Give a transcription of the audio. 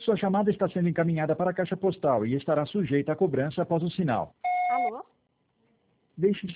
Sua chamada está sendo encaminhada para a caixa postal e estará sujeita a cobrança após o sinal. Alô? Deixe